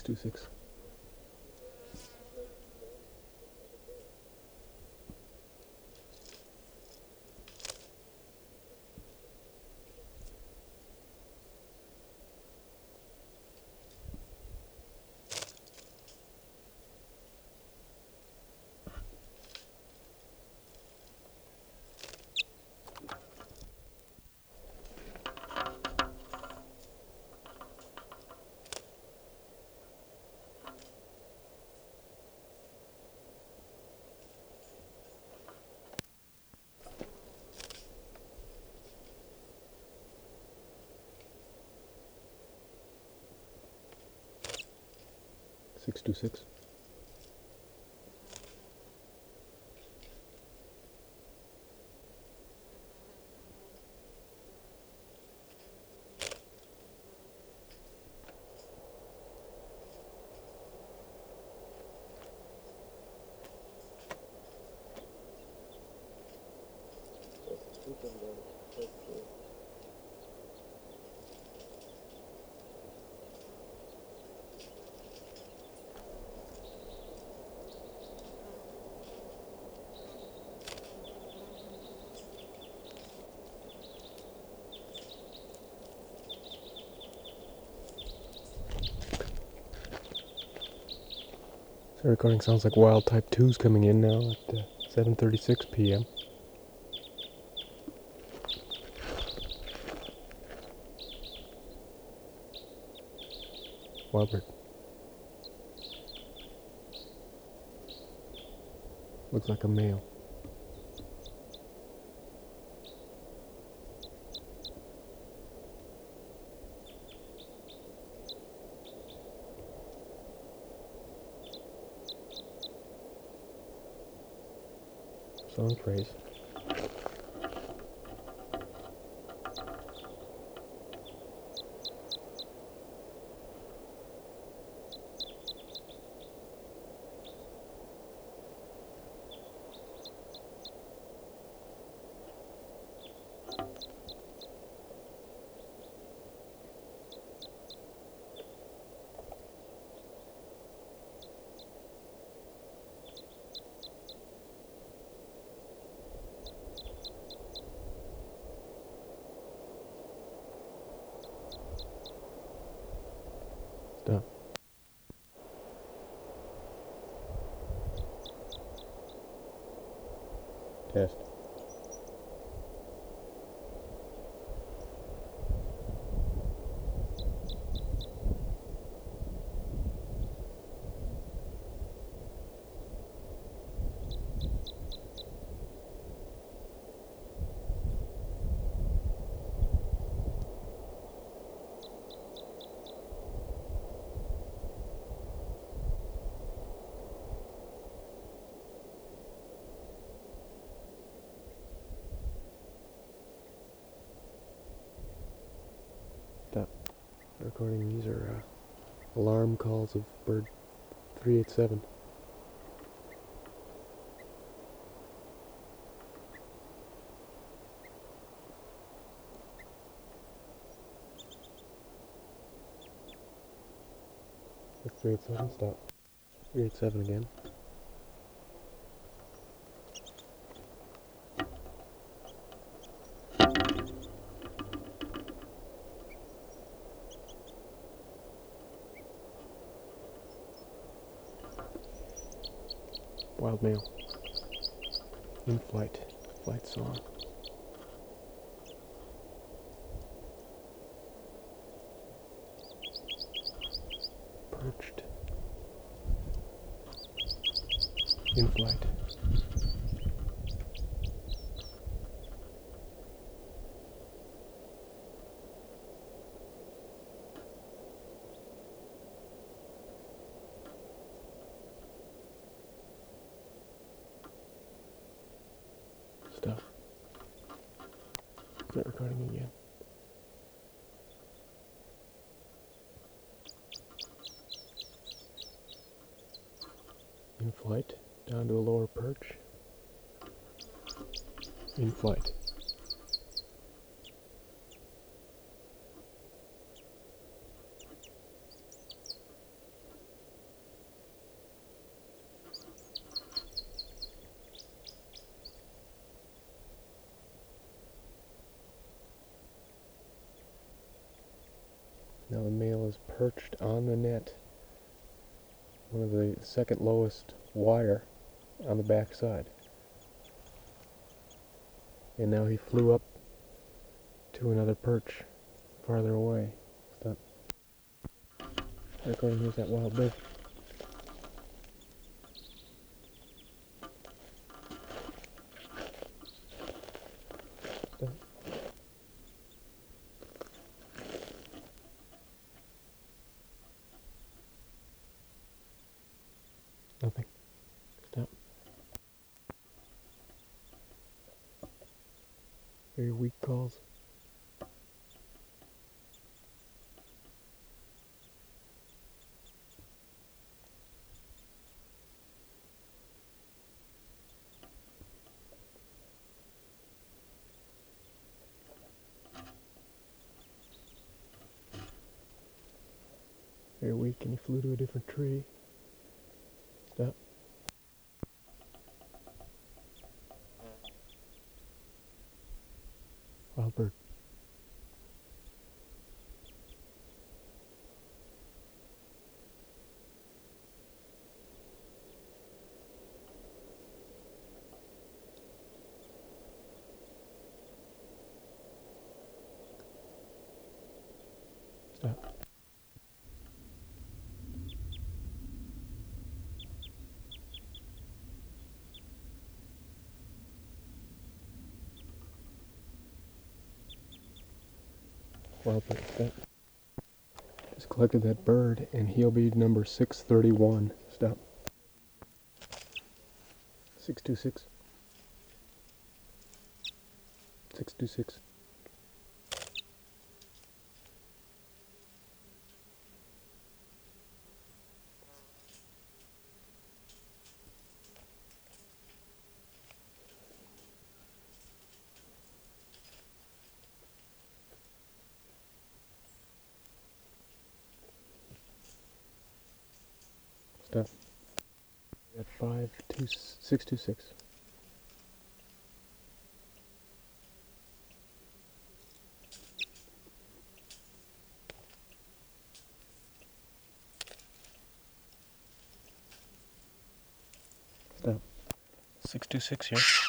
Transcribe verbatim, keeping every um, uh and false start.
two six. Six two six. The recording sounds like Wild Type two's coming in now at uh, seven thirty-six p m Wildbird. Looks like a male. Song phrase. Stop. Test. Stop. Recording. These are uh, alarm calls of bird three eight seven. That's three eight seven. Stop. three eight seven again. Wild male. In flight. Flight song. Perched. In flight. Stop. Start recording again. In flight, down to a lower perch. In flight. is perched on the net, one of the second lowest wire on the back side. And now he flew up to another perch farther away. Stop. Recording, here's that wild bird. Stop. Nothing. Stop. Very weak calls. Very weak, and he flew to a different tree. Stop. Wild bird. Stop. Wild bird. Stop. Just collected that bird, and he'll be number six thirty-one. Stop. six two six. six two six. Stop. At five two six two six. Stop. six two six here.